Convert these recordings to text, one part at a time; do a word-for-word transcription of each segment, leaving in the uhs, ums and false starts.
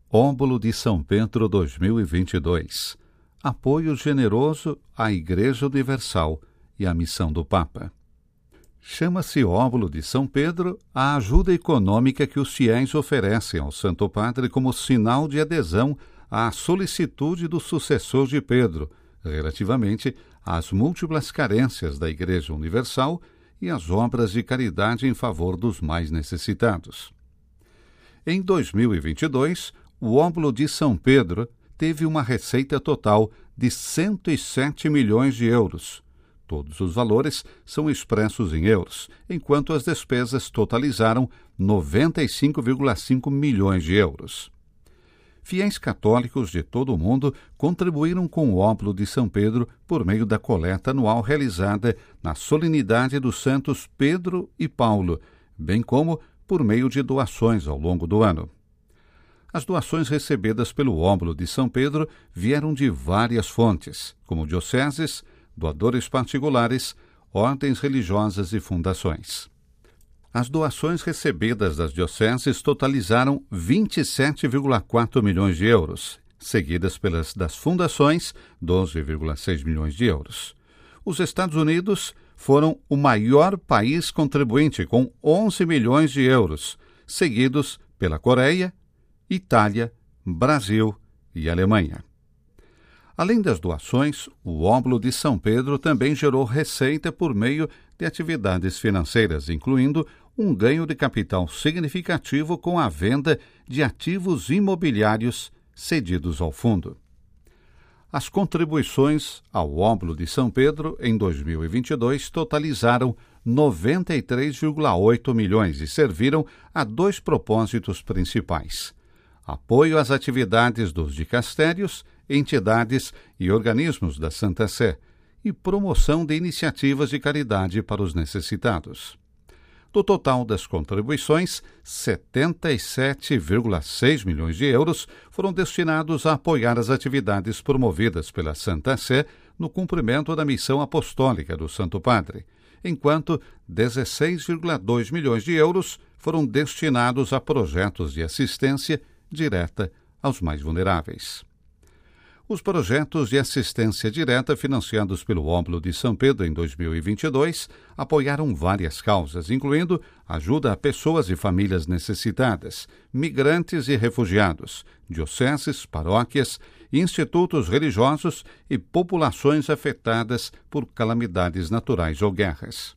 Óbolo de São Pedro dois mil e vinte e dois. Apoio generoso à Igreja Universal e à missão do Papa. Chama-se Óbolo de São Pedro a ajuda econômica que os fiéis oferecem ao Santo Padre como sinal de adesão à solicitude do sucessor de Pedro, relativamente às múltiplas carências da Igreja Universal e às obras de caridade em favor dos mais necessitados. Em dois mil e vinte e dois, o Óbolo de São Pedro teve uma receita total de cento e sete milhões de euros. Todos os valores são expressos em euros, enquanto as despesas totalizaram noventa e cinco vírgula cinco milhões de euros. Fiéis católicos de todo o mundo contribuíram com o Óbolo de São Pedro por meio da coleta anual realizada na solenidade dos santos Pedro e Paulo, bem como por meio de doações ao longo do ano. As doações recebidas pelo Óbolo de São Pedro vieram de várias fontes, como dioceses, doadores particulares, ordens religiosas e fundações. As doações recebidas das dioceses totalizaram vinte e sete vírgula quatro milhões de euros, seguidas pelas das fundações, doze vírgula seis milhões de euros. Os Estados Unidos foram o maior país contribuinte, com onze milhões de euros, seguidos pela Coreia, Itália, Brasil e Alemanha. Além das doações, o Óbolo de São Pedro também gerou receita por meio de atividades financeiras, incluindo um ganho de capital significativo com a venda de ativos imobiliários cedidos ao fundo. As contribuições ao Óbolo de São Pedro em dois mil e vinte e dois totalizaram noventa e três vírgula oito milhões e serviram a dois propósitos principais: apoio às atividades dos dicastérios, entidades e organismos da Santa Sé e promoção de iniciativas de caridade para os necessitados. Do total das contribuições, setenta e sete vírgula seis milhões de euros foram destinados a apoiar as atividades promovidas pela Santa Sé no cumprimento da missão apostólica do Santo Padre, enquanto dezesseis vírgula dois milhões de euros foram destinados a projetos de assistência direta aos mais vulneráveis. Os projetos de assistência direta financiados pelo Óbolo de São Pedro em dois mil e vinte e dois apoiaram várias causas, incluindo ajuda a pessoas e famílias necessitadas, migrantes e refugiados, dioceses, paróquias, institutos religiosos e populações afetadas por calamidades naturais ou guerras.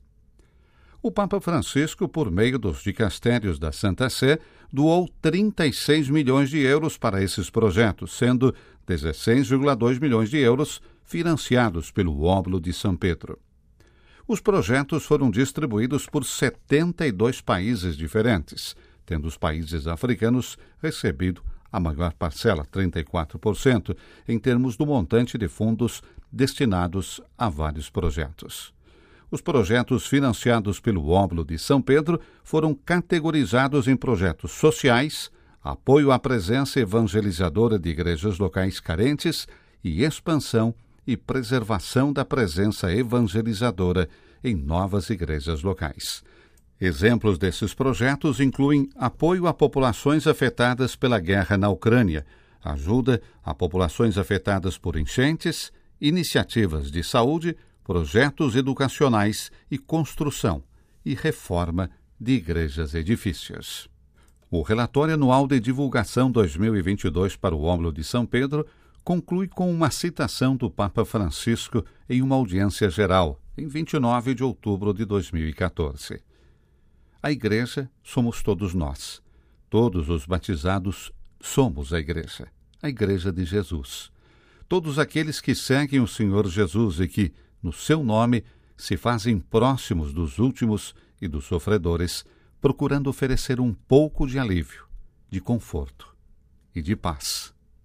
O Papa Francisco, por meio dos dicastérios da Santa Sé, doou trinta e seis milhões de euros para esses projetos, sendo dezesseis vírgula dois milhões de euros financiados pelo Óbolo de São Pedro. Os projetos foram distribuídos por setenta e dois países diferentes, tendo os países africanos recebido a maior parcela, trinta e quatro por cento, em termos do montante de fundos destinados a vários projetos. Os projetos financiados pelo Óbolo de São Pedro foram categorizados em projetos sociais, apoio à presença evangelizadora de igrejas locais carentes e expansão e preservação da presença evangelizadora em novas igrejas locais. Exemplos desses projetos incluem apoio a populações afetadas pela guerra na Ucrânia, ajuda a populações afetadas por enchentes, iniciativas de saúde, projetos educacionais e construção e reforma de igrejas e edifícios. O relatório anual de divulgação dois mil e vinte e dois para o Óbolo de São Pedro conclui com uma citação do Papa Francisco em uma audiência geral, em vinte e nove de outubro de dois mil e quatorze. A Igreja somos todos nós. Todos os batizados somos a Igreja, a Igreja de Jesus. Todos aqueles que seguem o Senhor Jesus e que, no seu nome, se fazem próximos dos últimos e dos sofredores, procurando oferecer um pouco de alívio, de conforto e de paz.